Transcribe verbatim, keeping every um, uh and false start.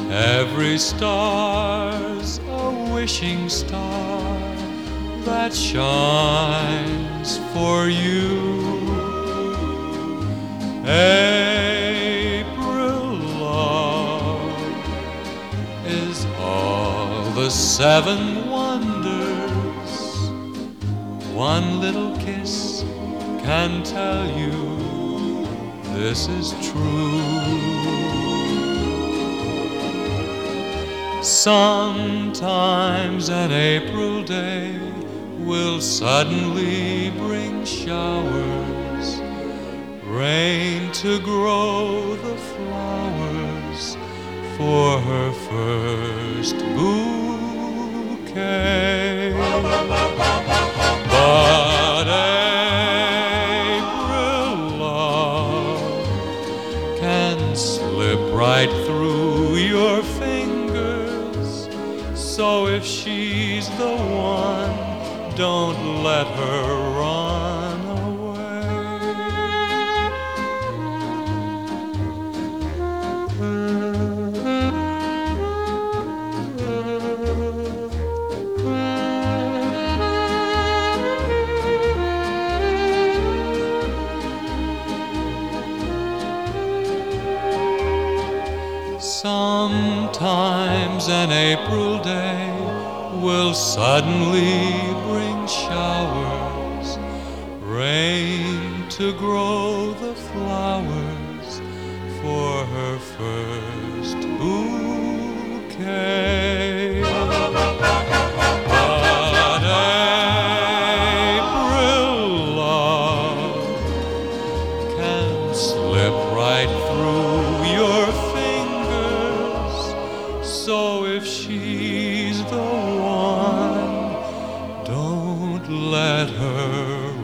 Every star's a wishing star that shines for you. April love is all the seven wonders. One little kiss can tell you this is true. Sometimes an April day will suddenly bring showers, rain to grow the flowers for her first bouquet. But April love can slip right through your fingers, so if she's the one, don't let her run away. Sometimes an April day will suddenly bring showers, rain to grow the flowers for her first bouquet. But April love can slip right through your fingers, so if she's the one, don't let her